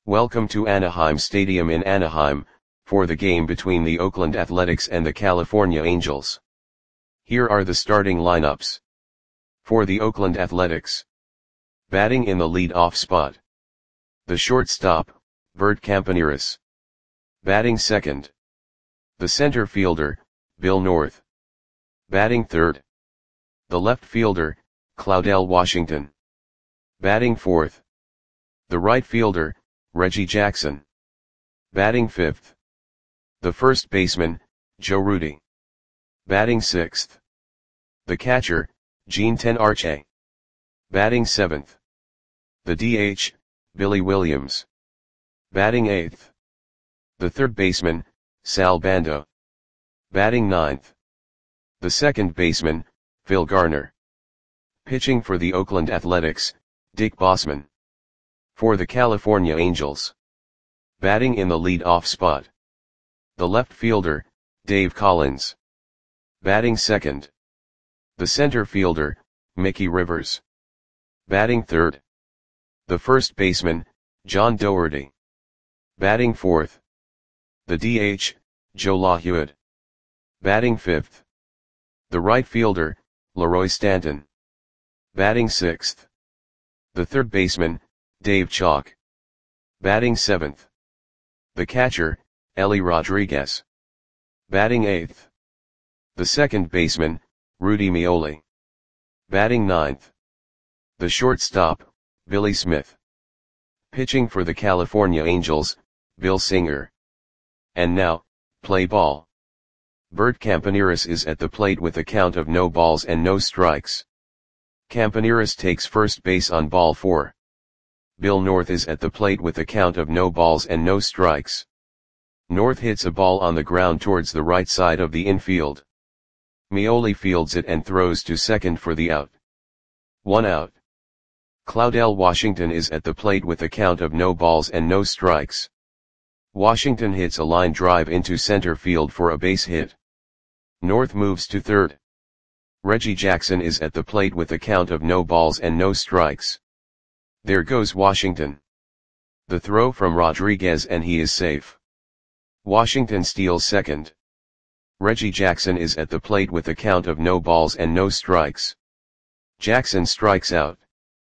Welcome to Anaheim Stadium in Anaheim, for the game between the Oakland Athletics and the California Angels. Here are the starting lineups. For the Oakland Athletics. Batting in the lead-off spot. The shortstop, Bert Campaneris. Batting second. The center fielder, Bill North. Batting third. The left fielder, Claudell Washington. Batting fourth. The right fielder, Reggie Jackson. Batting fifth. The first baseman, Joe Rudi. Batting sixth. The catcher, Gene Tenarche. Batting seventh. The DH, Billy Williams. Batting eighth. The third baseman, Sal Bando. Batting ninth. The second baseman, Phil Garner. Pitching for the Oakland Athletics, Dick Bosman. For the California Angels. Batting in the lead-off spot. The left fielder, Dave Collins. Batting second. The center fielder, Mickey Rivers. Batting third. The first baseman, John Doherty. Batting fourth. The DH, Joe LaHuyd. Batting fifth. The right fielder, Leroy Stanton. Batting sixth. The third baseman, Dave Chalk. Batting seventh. The catcher, Ellie Rodriguez. Batting eighth. The second baseman, Rudy Meoli. Batting ninth. The shortstop, Billy Smith. Pitching for the California Angels, Bill Singer. And now, play ball. Bert Campaneris is at the plate with a count of no balls and no strikes. Campaneris takes first base on ball 4. Bill North is at the plate with a count of no balls and no strikes. North hits a ball on the ground towards the right side of the infield. Meoli fields it and throws to second for the out. 1 out. Claudell Washington is at the plate with a count of no balls and no strikes. Washington hits a line drive into center field for a base hit. North moves to third. Reggie Jackson is at the plate with a count of no balls and no strikes. There goes Washington. The throw from Rodriguez and he is safe. Washington steals second. Reggie Jackson is at the plate with a count of no balls and no strikes. Jackson strikes out.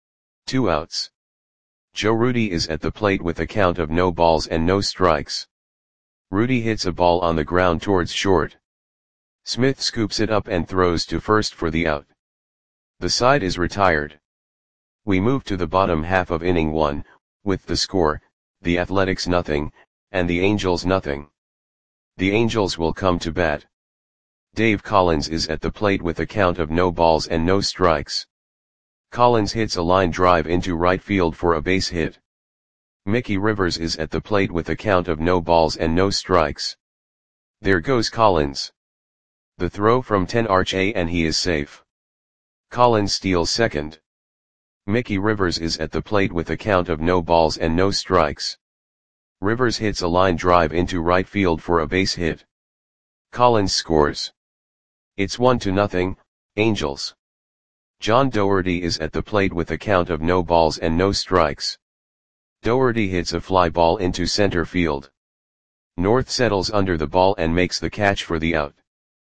2 outs. Joe Rudi is at the plate with a count of no balls and no strikes. Rudi hits a ball on the ground towards short. Smith scoops it up and throws to first for the out. The side is retired. We move to the bottom half of inning 1, with the score, the Athletics 0, and the Angels 0. The Angels will come to bat. Dave Collins is at the plate with a count of no balls and no strikes. Collins hits a line drive into right field for a base hit. Mickey Rivers is at the plate with a count of no balls and no strikes. There goes Collins. The throw from Tenarche and he is safe. Collins steals second. Mickey Rivers is at the plate with a count of no balls and no strikes. Rivers hits a line drive into right field for a base hit. Collins scores. It's 1-0, Angels. John Doherty is at the plate with a count of no balls and no strikes. Doherty hits a fly ball into center field. North settles under the ball and makes the catch for the out.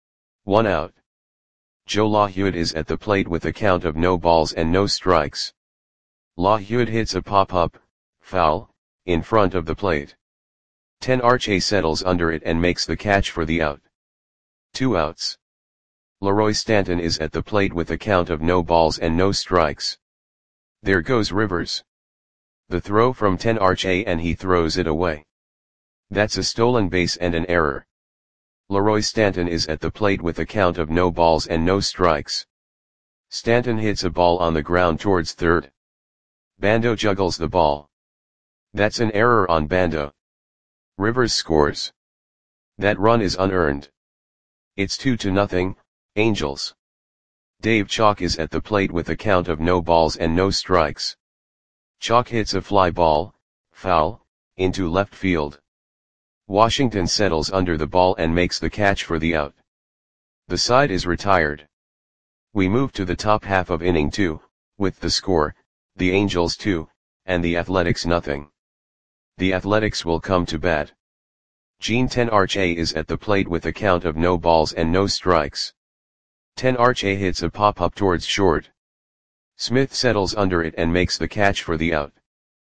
1 out. Joe LaHuyd is at the plate with a count of no balls and no strikes. LaHuyd hits a pop-up, foul, in front of the plate. Tenarche settles under it and makes the catch for the out. 2 outs. Leroy Stanton is at the plate with a count of no balls and no strikes. There goes Rivers. The throw from Tenarche and he throws it away. That's a stolen base and an error. Leroy Stanton is at the plate with a count of no balls and no strikes. Stanton hits a ball on the ground towards third. Bando juggles the ball. That's an error on Bando. Rivers scores. That run is unearned. It's 2-0, Angels. Dave Chalk is at the plate with a count of no balls and no strikes. Chalk hits a fly ball, foul, into left field. Washington settles under the ball and makes the catch for the out. The side is retired. We move to the top half of inning 2, with the score, the Angels 2, and the Athletics 0. The Athletics will come to bat. Jean 10 Arch A is at the plate with a count of no balls and no strikes. 10 Arch A hits a pop-up towards short. Smith settles under it and makes the catch for the out.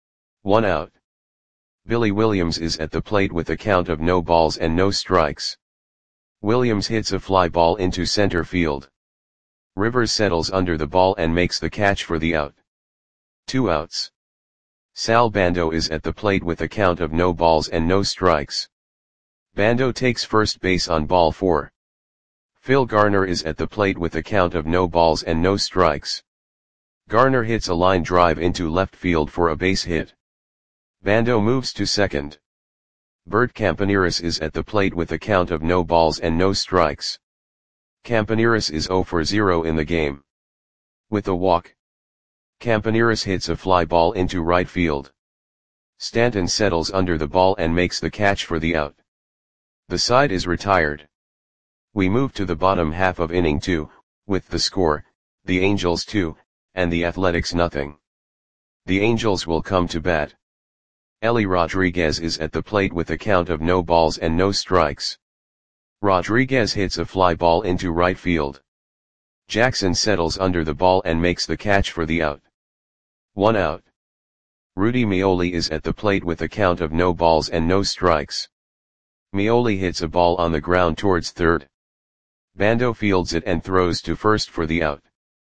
1 out. Billy Williams is at the plate with a count of no balls and no strikes. Williams hits a fly ball into center field. Rivers settles under the ball and makes the catch for the out. 2 outs. Sal Bando is at the plate with a count of no balls and no strikes. Bando takes first base on ball 4. Phil Garner is at the plate with a count of no balls and no strikes. Garner hits a line drive into left field for a base hit. Bando moves to second. Bert Campaneris is at the plate with a count of no balls and no strikes. Campaneris is 0 for 0 in the game. With a walk, Campaneris hits a fly ball into right field. Stanton settles under the ball and makes the catch for the out. The side is retired. We move to the bottom half of inning 2, with the score, the Angels 2, and the Athletics nothing. The Angels will come to bat. Ellie Rodriguez is at the plate with a count of no balls and no strikes. Rodriguez hits a fly ball into right field. Jackson settles under the ball and makes the catch for the out. 1 out. Rudy Meoli is at the plate with a count of no balls and no strikes. Meoli hits a ball on the ground towards third. Bando fields it and throws to first for the out.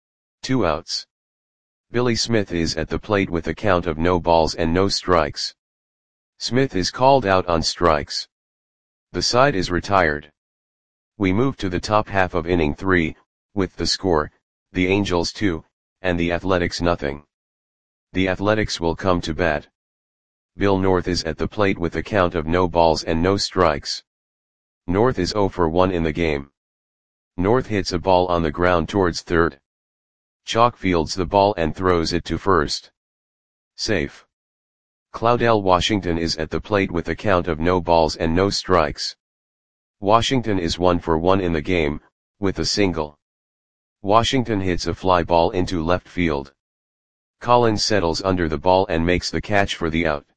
2 outs. Billy Smith is at the plate with a count of no balls and no strikes. Smith is called out on strikes. The side is retired. We move to the top half of inning 3, with the score, the Angels 2, and the Athletics nothing. The Athletics will come to bat. Bill North is at the plate with a count of no balls and no strikes. North is 0 for 1 in the game. North hits a ball on the ground towards third. Chalk fields the ball and throws it to first. Safe. Claudel Washington is at the plate with a count of no balls and no strikes. Washington is 1 for 1 in the game, with a single. Washington hits a fly ball into left field. Collins settles under the ball and makes the catch for the out.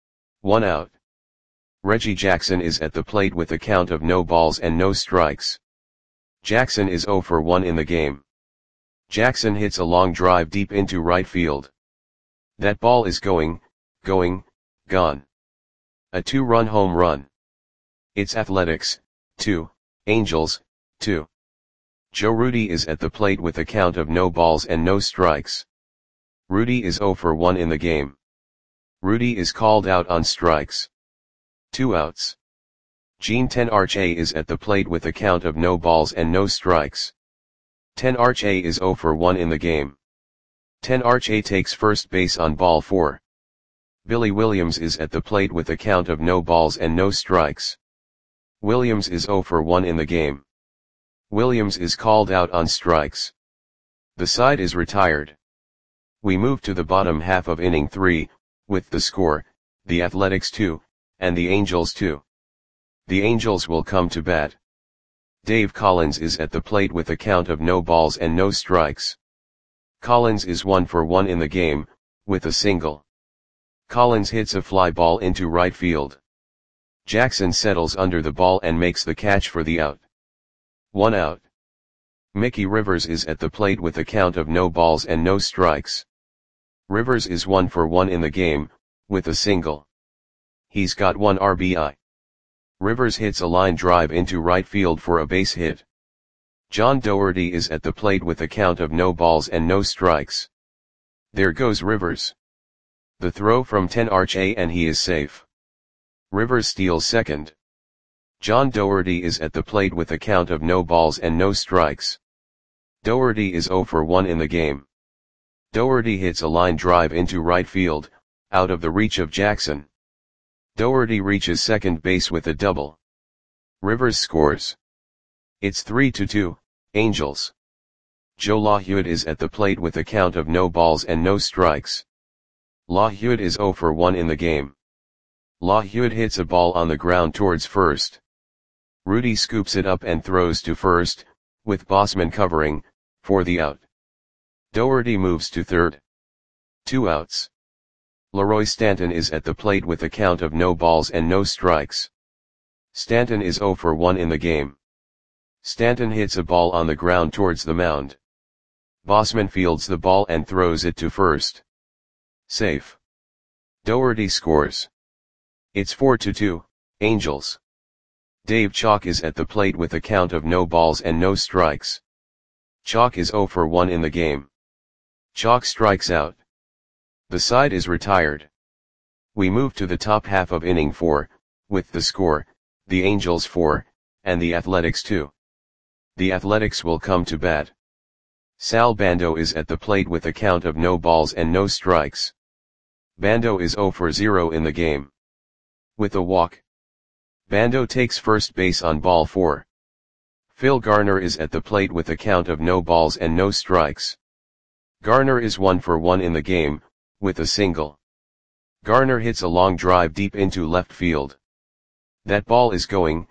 1 out. Reggie Jackson is at the plate with a count of no balls and no strikes. Jackson is 0 for 1 in the game. Jackson hits a long drive deep into right field. That ball is gone. A 2-run home run. It's Athletics, 2, Angels, 2. Joe Rudi is at the plate with a count of no balls and no strikes. Rudi is 0 for 1 in the game. Rudi is called out on strikes. 2 outs. Jean 10 Arch A is at the plate with a count of no balls and no strikes. 10 Arch A is 0 for 1 in the game. 10 Arch A takes first base on ball 4. Billy Williams is at the plate with a count of no balls and no strikes. Williams is 0 for 1 in the game. Williams is called out on strikes. The side is retired. We move to the bottom half of inning 3, with the score, the Athletics 2, and the Angels 2. The Angels will come to bat. Dave Collins is at the plate with a count of no balls and no strikes. Collins is 1 for 1 in the game, with a single. Collins hits a fly ball into right field. Jackson settles under the ball and makes the catch for the out. 1 out. Mickey Rivers is at the plate with a count of no balls and no strikes. Rivers is 1 for 1 in the game, with a single. He's got 1 RBI. Rivers hits a line drive into right field for a base hit. John Doherty is at the plate with a count of no balls and no strikes. There goes Rivers. The throw from 10 Arch A and he is safe. Rivers steals second. John Doherty is at the plate with a count of no balls and no strikes. Doherty is 0 for 1 in the game. Doherty hits a line drive into right field, out of the reach of Jackson. Doherty reaches second base with a double. Rivers scores. It's 3-2, Angels. Joe LaHude is at the plate with a count of no balls and no strikes. LaHude is 0 for 1 in the game. LaHude hits a ball on the ground towards first. Rudy scoops it up and throws to first, with Bossman covering, for the out. Doherty moves to third. 2 outs. Leroy Stanton is at the plate with a count of no balls and no strikes. Stanton is 0 for 1 in the game. Stanton hits a ball on the ground towards the mound. Bossman fields the ball and throws it to first. Safe. Doherty scores. It's 4-2, Angels. Dave Chalk is at the plate with a count of no balls and no strikes. Chalk is 0 for 1 in the game. Chalk strikes out. The side is retired. We move to the top half of inning 4, with the score, the Angels 4, and the Athletics 2. The Athletics will come to bat. Sal Bando is at the plate with a count of no balls and no strikes. Bando is 0 for 0 in the game. With a walk. Bando takes first base on ball 4. Phil Garner is at the plate with a count of no balls and no strikes. Garner is 1 for 1 in the game, with a single. Garner hits a long drive deep into left field. That ball is going,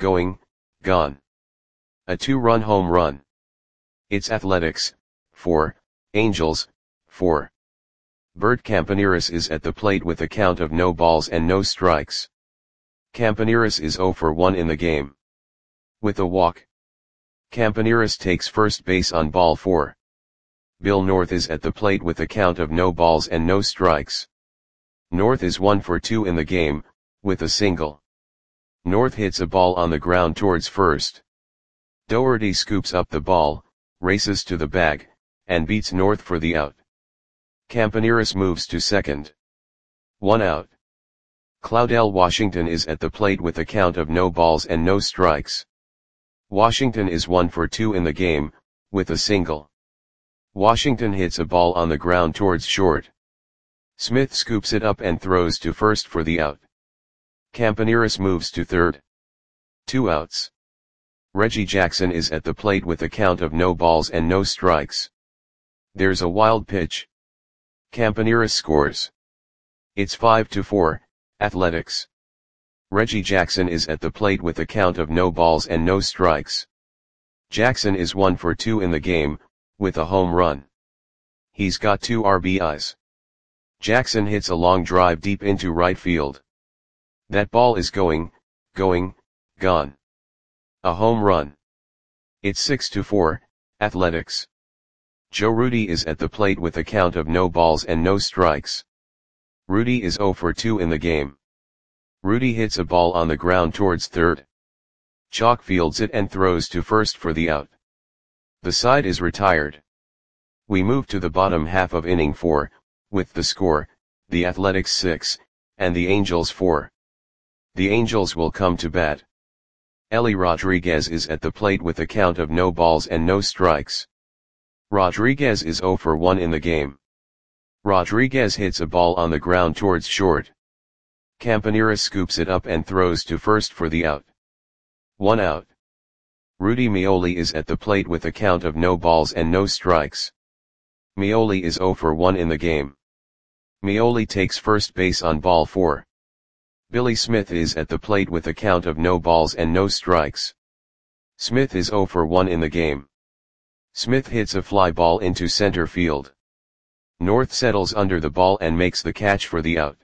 gone. A 2-run home run. It's Athletics, 4, Angels, 4. Bert Campaneris is at the plate with a count of no balls and no strikes. Campaneris is 0 for 1 in the game. With a walk. Campaneris takes first base on ball 4. Bill North is at the plate with a count of no balls and no strikes. North is 1 for 2 in the game, with a single. North hits a ball on the ground towards first. Doherty scoops up the ball, races to the bag, and beats North for the out. Campaneris moves to second. 1 out. Claudel Washington is at the plate with a count of no balls and no strikes. Washington is 1 for 2 in the game, with a single. Washington hits a ball on the ground towards short. Smith scoops it up and throws to first for the out. Campaneris moves to third. 2 outs. Reggie Jackson is at the plate with a count of no balls and no strikes. There's a wild pitch. Campaneris scores. It's 5-4, Athletics. Reggie Jackson is at the plate with a count of no balls and no strikes. Jackson is 1 for 2 in the game, with a home run. He's got 2 RBIs. Jackson hits a long drive deep into right field. That ball is going, gone. A home run. It's 6-4, Athletics. Joe Rudi is at the plate with a count of no balls and no strikes. Rudi is 0 for 2 in the game. Rudi hits a ball on the ground towards third. Chalk fields it and throws to first for the out. The side is retired. We move to the bottom half of inning 4, with the score, the Athletics 6, and the Angels 4. The Angels will come to bat. Ellie Rodriguez is at the plate with a count of no balls and no strikes. Rodriguez is 0 for 1 in the game. Rodriguez hits a ball on the ground towards short. Campaneris scoops it up and throws to first for the out. 1 out. Rudy Meoli is at the plate with a count of no balls and no strikes. Meoli is 0 for 1 in the game. Meoli takes first base on ball 4. Billy Smith is at the plate with a count of no balls and no strikes. Smith is 0 for 1 in the game. Smith hits a fly ball into center field. North settles under the ball and makes the catch for the out.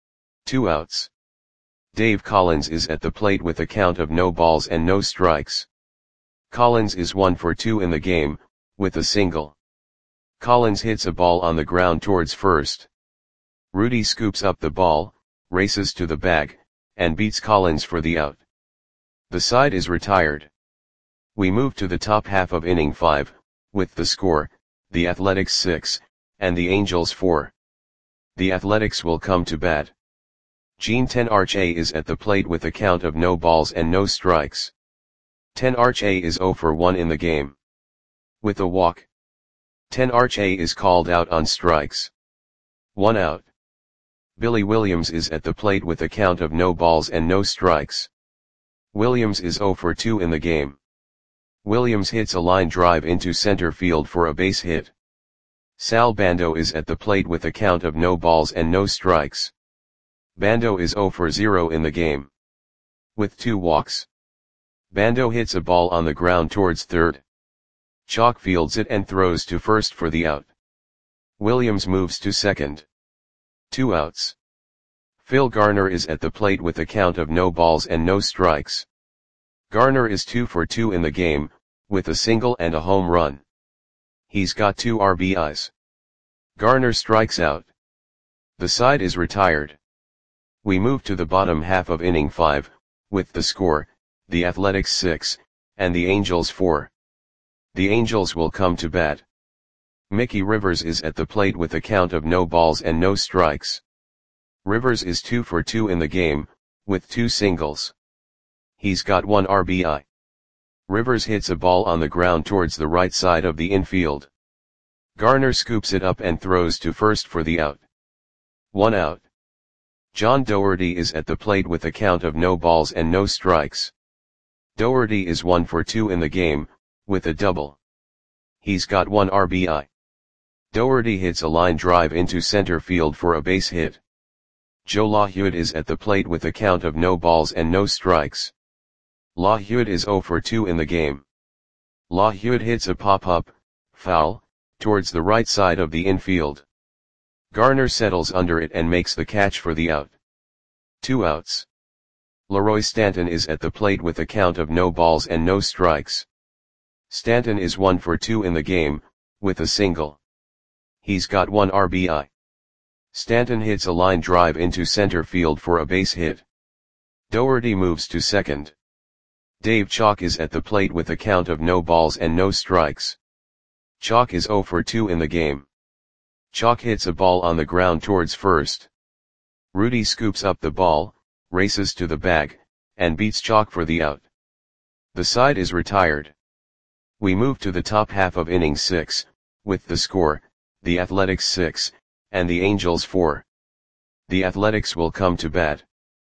2 outs. Dave Collins is at the plate with a count of no balls and no strikes. Collins is 1 for 2 in the game, with a single. Collins hits a ball on the ground towards first. Rudy scoops up the ball, races to the bag, and beats Collins for the out. The side is retired. We move to the top half of inning 5, with the score, the Athletics 6, and the Angels 4. The Athletics will come to bat. Gene Tenarche is at the plate with a count of no balls and no strikes. Tenarche is 0 for 1 in the game. With a walk. Tenarche is called out on strikes. 1 out. Billy Williams is at the plate with a count of no balls and no strikes. Williams is 0 for 2 in the game. Williams hits a line drive into center field for a base hit. Sal Bando is at the plate with a count of no balls and no strikes. Bando is 0 for 0 in the game. With 2 walks. Bando hits a ball on the ground towards third. Chalk fields it and throws to first for the out. Williams moves to second. 2 outs. Phil Garner is at the plate with a count of no balls and no strikes. Garner is 2 for 2 in the game, with a single and a home run. He's got 2 RBIs. Garner strikes out. The side is retired. We move to the bottom half of inning 5, with the score, the Athletics 6, and the Angels 4. The Angels will come to bat. Mickey Rivers is at the plate with a count of no balls and no strikes. Rivers is 2 for 2 in the game, with 2 singles. He's got 1 RBI. Rivers hits a ball on the ground towards the right side of the infield. Garner scoops it up and throws to first for the out. 1 out. John Doherty is at the plate with a count of no balls and no strikes. Doherty is 1 for 2 in the game, with a double. He's got 1 RBI. Doherty hits a line drive into center field for a base hit. Joe LaHewitt is at the plate with a count of no balls and no strikes. LaHewitt is 0 for 2 in the game. LaHewitt hits a pop-up, foul, towards the right side of the infield. Garner settles under it and makes the catch for the out. 2 outs. Leroy Stanton is at the plate with a count of no balls and no strikes. Stanton is 1 for 2 in the game, with a single. He's got 1 RBI. Stanton hits a line drive into center field for a base hit. Doherty moves to second. Dave Chalk is at the plate with a count of no balls and no strikes. Chalk is 0 for 2 in the game. Chalk hits a ball on the ground towards first. Rudy scoops up the ball, races to the bag, and beats Chalk for the out. The side is retired. We move to the top half of inning 6, with the score, the Athletics 6, and the Angels 4. The Athletics will come to bat.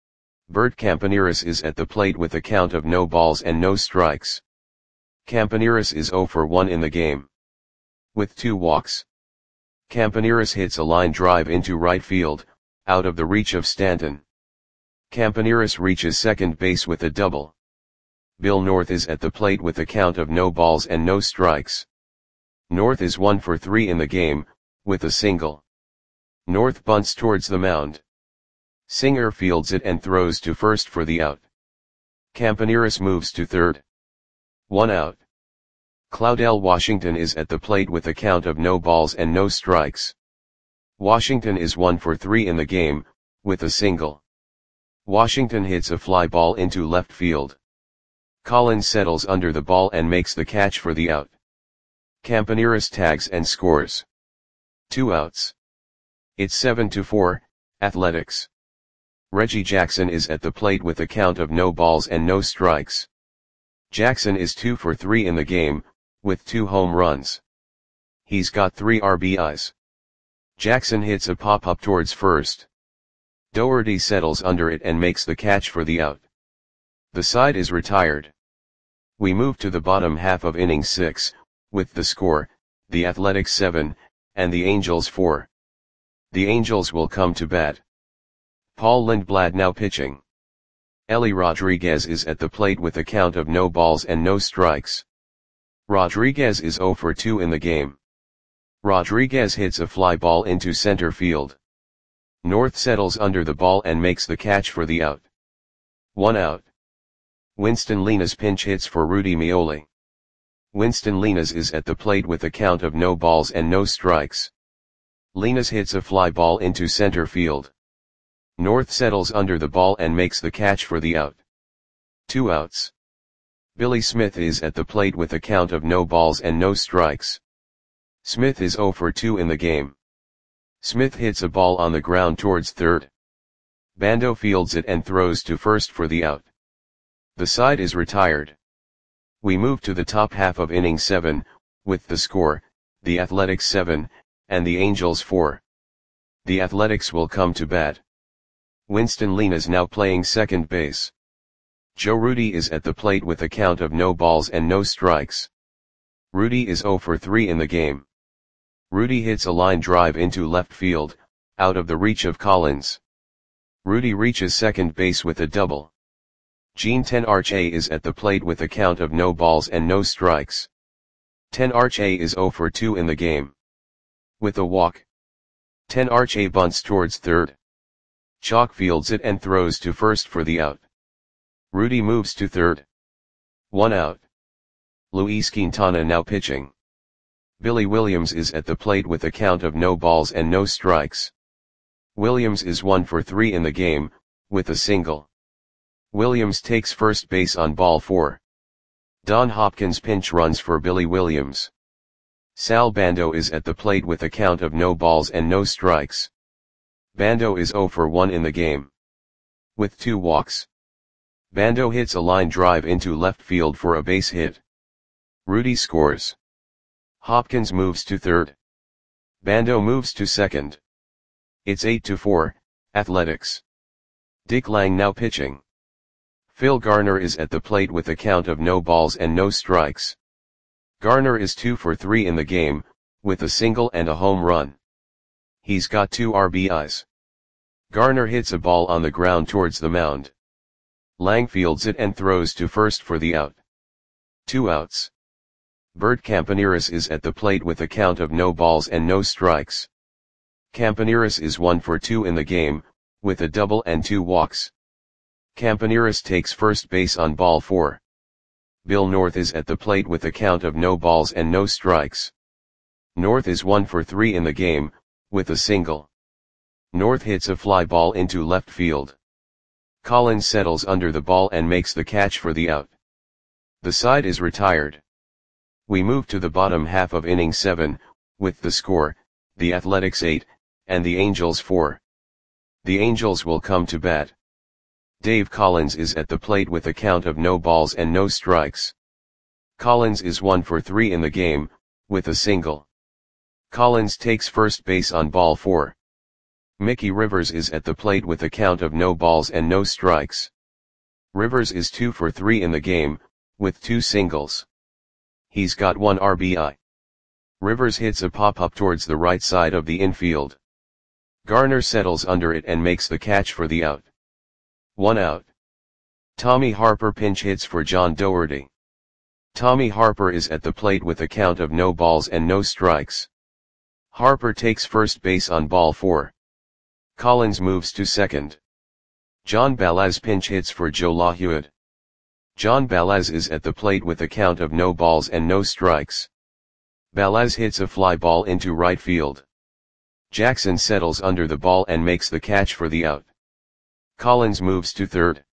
Bert Campaneris is at the plate with a count of no balls and no strikes. Campaneris is 0 for 1 in the game. With 2 walks. Campaneris hits a line drive into right field, out of the reach of Stanton. Campaneris reaches second base with a double. Bill North is at the plate with a count of no balls and no strikes. North is 1 for 3 in the game, with a single. North bunts towards the mound. Singer fields it and throws to first for the out. Campaneris moves to third. 1 out. Claudell Washington is at the plate with a count of no balls and no strikes. Washington is 1 for 3 in the game, with a single. Washington hits a fly ball into left field. Collins settles under the ball and makes the catch for the out. Campaneris tags and scores. 2 outs. It's 7-4, Athletics. Reggie Jackson is at the plate with a count of no balls and no strikes. Jackson is 2 for 3 in the game, with 2 home runs. He's got 3 RBIs. Jackson hits a pop-up towards first. Doherty settles under it and makes the catch for the out. The side is retired. We move to the bottom half of inning 6, with the score, the Athletics 7, and the Angels 4. The Angels will come to bat. Paul Lindblad now pitching. Ellie Rodriguez is at the plate with a count of no balls and no strikes. Rodriguez is 0 for 2 in the game. Rodriguez hits a fly ball into center field. North settles under the ball and makes the catch for the out. 1 out. Winston Linas pinch hits for Rudy Meoli. Winston Linas is at the plate with a count of no balls and no strikes. Linas hits a fly ball into center field. North settles under the ball and makes the catch for the out. 2 outs. Billy Smith is at the plate with a count of no balls and no strikes. Smith is 0 for 2 in the game. Smith hits a ball on the ground towards third. Bando fields it and throws to first for the out. The side is retired. We move to the top half of inning 7, with the score, the Athletics 7, and the Angels 4. The Athletics will come to bat. Winston Linas now playing second base. Joe Rudi is at the plate with a count of no balls and no strikes. Rudi is 0 for 3 in the game. Rudi hits a line drive into left field, out of the reach of Collins. Rudi reaches second base with a double. Gene Tenarche is at the plate with a count of no balls and no strikes. Tenarche is 0 for 2 in the game. With a walk. 10-RA bunts towards third. Chalk fields it and throws to first for the out. Rudy moves to third. 1 out. Luis Quintana now pitching. Billy Williams is at the plate with a count of no balls and no strikes. Williams is 1 for 3 in the game, with a single. Williams takes first base on ball 4. Don Hopkins pinch runs for Billy Williams. Sal Bando is at the plate with a count of no balls and no strikes. Bando is 0 for 1 in the game. With 2 walks. Bando hits a line drive into left field for a base hit. Rudy scores. Hopkins moves to third. Bando moves to second. It's 8-4, Athletics. Dick Lang now pitching. Phil Garner is at the plate with a count of no balls and no strikes. Garner is 2 for 3 in the game, with a single and a home run. He's got 2 RBIs. Garner hits a ball on the ground towards the mound. Lang fields it and throws to first for the out. 2 outs. Bert Campaneris is at the plate with a count of no balls and no strikes. Campaneris is 1 for 2 in the game, with a double and 2 walks. Campaneris takes first base on ball 4. Bill North is at the plate with a count of no balls and no strikes. North is 1 for 3 in the game, with a single. North hits a fly ball into left field. Collins settles under the ball and makes the catch for the out. The side is retired. We move to the bottom half of inning 7, with the score, the Athletics 8, and the Angels 4. The Angels will come to bat. Dave Collins is at the plate with a count of no balls and no strikes. Collins is 1 for 3 in the game, with a single. Collins takes first base on ball 4. Mickey Rivers is at the plate with a count of no balls and no strikes. Rivers is 2 for 3 in the game, with 2 singles. He's got 1 RBI. Rivers hits a pop-up towards the right side of the infield. Garner settles under it and makes the catch for the out. 1 out. Tommy Harper pinch hits for John Doherty. Tommy Harper is at the plate with a count of no balls and no strikes. Harper takes first base on ball 4. Collins moves to second. John Balaz pinch hits for Joe LaHuad. John Balaz is at the plate with a count of no balls and no strikes. Balaz hits a fly ball into right field. Jackson settles under the ball and makes the catch for the out. Collins moves to third.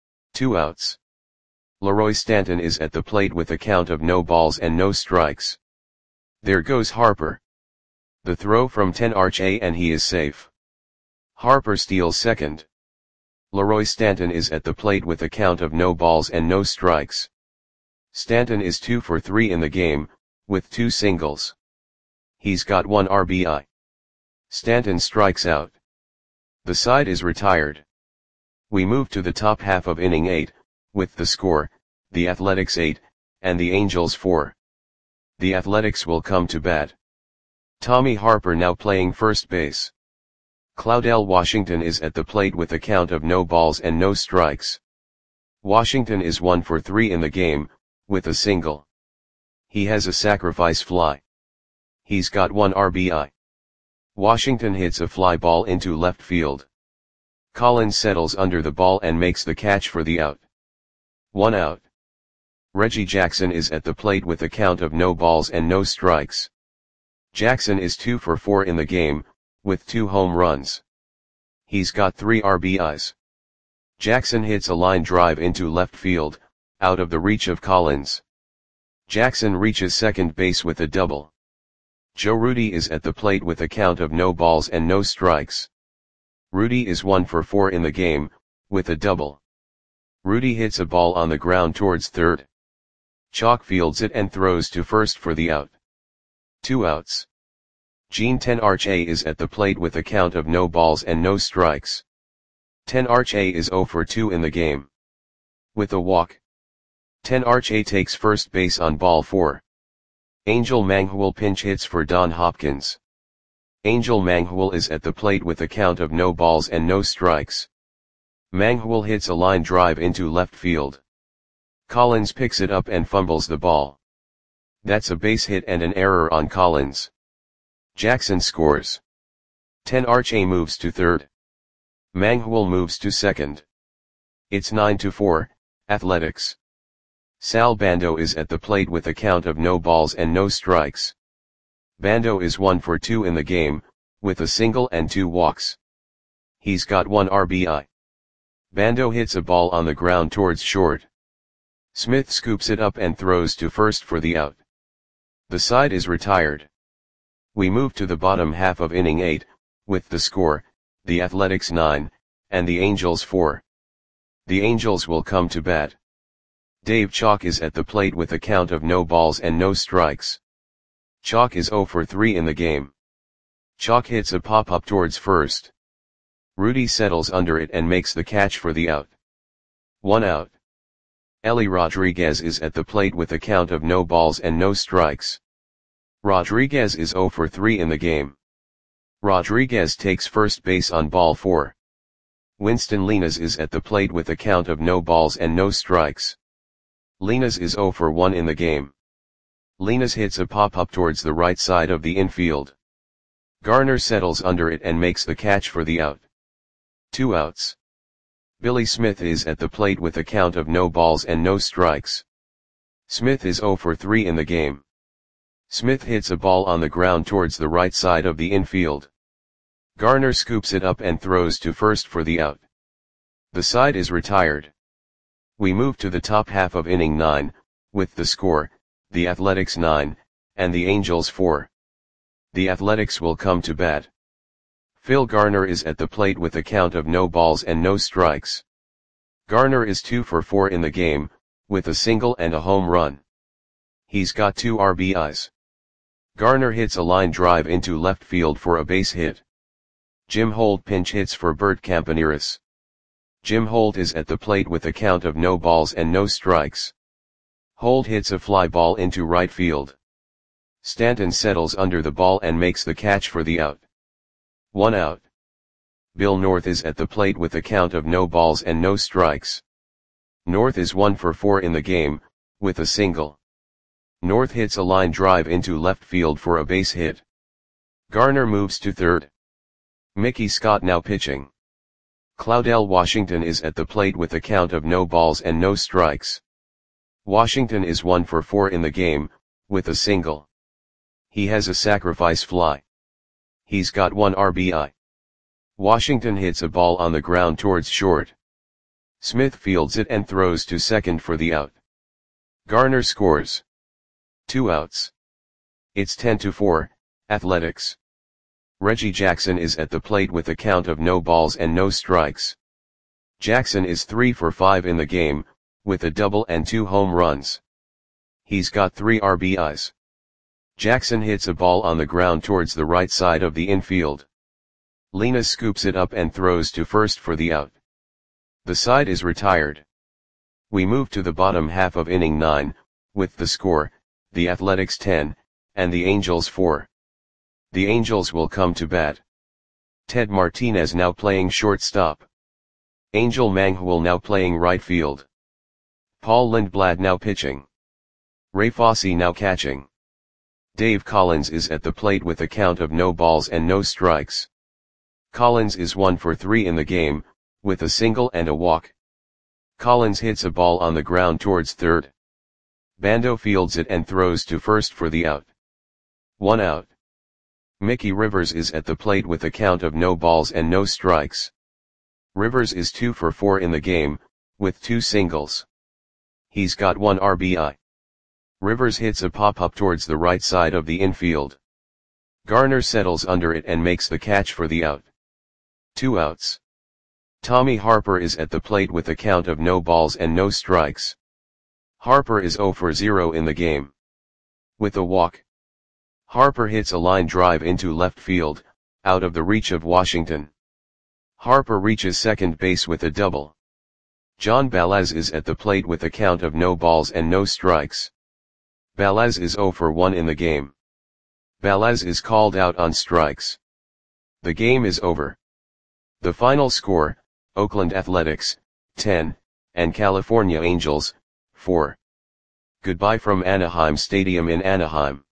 2 outs. Leroy Stanton is at the plate with a count of no balls and no strikes. There goes Harper. The throw from 10-RA and he is safe. Harper steals second. Leroy Stanton is at the plate with a count of no balls and no strikes. Stanton is 2 for 3 in the game, with 2 singles. He's got 1 RBI. Stanton strikes out. The side is retired. We move to the top half of inning 8, with the score, the Athletics 8, and the Angels 4. The Athletics will come to bat. Tommy Harper now playing first base. Claudel Washington is at the plate with a count of no balls and no strikes. Washington is 1 for 3 in the game, with a single. He has a sacrifice fly. He's got 1 RBI. Washington hits a fly ball into left field. Collins settles under the ball and makes the catch for the out. 1 out. Reggie Jackson is at the plate with a count of no balls and no strikes. Jackson is 2 for 4 in the game, with 2 home runs. He's got 3 RBIs. Jackson hits a line drive into left field, out of the reach of Collins. Jackson reaches second base with a double. Joe Rudy is at the plate with a count of no balls and no strikes. Rudy is 1 for 4 in the game, with a double. Rudy hits a ball on the ground towards third. Chalk fields it and throws to first for the out. 2 outs. Gene 10-RA is at the plate with a count of no balls and no strikes. 10-RA is 0 for 2 in the game. With a walk. 10-RA takes first base on ball 4. Angel Manghul pinch hits for Don Hopkins. Angel Manghul is at the plate with a count of no balls and no strikes. Manghul hits a line drive into left field. Collins picks it up and fumbles the ball. That's a base hit and an error on Collins. Jackson scores. 10 Arche moves to third. Manghwal moves to second. It's 9-4, Athletics. Sal Bando is at the plate with a count of no balls and no strikes. Bando is 1 for 2 in the game, with a single and 2 walks. He's got 1 RBI. Bando hits a ball on the ground towards short. Smith scoops it up and throws to first for the out. The side is retired. We move to the bottom half of inning 8, with the score, the Athletics 9, and the Angels 4. The Angels will come to bat. Dave Chalk is at the plate with a count of no balls and no strikes. Chalk is 0 for 3 in the game. Chalk hits a pop-up towards first. Rudy settles under it and makes the catch for the out. 1 out. Eli Rodriguez is at the plate with a count of no balls and no strikes. Rodriguez is 0 for 3 in the game. Rodriguez takes first base on ball 4. Winston Linares is at the plate with a count of no balls and no strikes. Linares is 0 for 1 in the game. Linares hits a pop-up towards the right side of the infield. Garner settles under it and makes the catch for the out. 2 outs. Billy Smith is at the plate with a count of no balls and no strikes. Smith is 0 for 3 in the game. Smith hits a ball on the ground towards the right side of the infield. Garner scoops it up and throws to first for the out. The side is retired. We move to the top half of inning 9, with the score, the Athletics 9, and the Angels 4. The Athletics will come to bat. Phil Garner is at the plate with a count of no balls and no strikes. Garner is 2 for 4 in the game, with a single and a home run. He's got 2 RBIs. Garner hits a line drive into left field for a base hit. Jim Holt pinch hits for Bert Campaneris. Jim Holt is at the plate with a count of no balls and no strikes. Holt hits a fly ball into right field. Stanton settles under the ball and makes the catch for the out. 1 out. Bill North is at the plate with a count of no balls and no strikes. North is 1 for 4 in the game, with a single. North hits a line drive into left field for a base hit. Garner moves to third. Mickey Scott now pitching. Claudel Washington is at the plate with a count of no balls and no strikes. Washington is 1 for 4 in the game, with a single. He has a sacrifice fly. He's got 1 RBI. Washington hits a ball on the ground towards short. Smith fields it and throws to second for the out. Garner scores. 2 outs. It's 10-4, Athletics. Reggie Jackson is at the plate with a count of no balls and no strikes. Jackson is 3 for 5 in the game, with a double and 2 home runs. He's got 3 RBIs. Jackson hits a ball on the ground towards the right side of the infield. Linares scoops it up and throws to first for the out. The side is retired. We move to the bottom half of inning 9, with the score, the Athletics 10, and the Angels 4. The Angels will come to bat. Ted Martinez now playing shortstop. Angel Manghwal now playing right field. Paul Lindblad now pitching. Ray Fosse now catching. Dave Collins is at the plate with a count of no balls and no strikes. Collins is 1 for 3 in the game, with a single and a walk. Collins hits a ball on the ground towards third. Bando fields it and throws to first for the out. 1 out. Mickey Rivers is at the plate with a count of no balls and no strikes. Rivers is 2 for 4 in the game, with 2 singles. He's got 1 RBI. Rivers hits a pop-up towards the right side of the infield. Garner settles under it and makes the catch for the out. 2 outs. Tommy Harper is at the plate with a count of no balls and no strikes. Harper is 0 for 0 in the game. With a walk. Harper hits a line drive into left field, out of the reach of Washington. Harper reaches second base with a double. John Balaz is at the plate with a count of no balls and no strikes. Balaz is 0 for 1 in the game. Balaz is called out on strikes. The game is over. The final score, Oakland Athletics, 10, and California Angels, 4. Goodbye from Anaheim Stadium in Anaheim.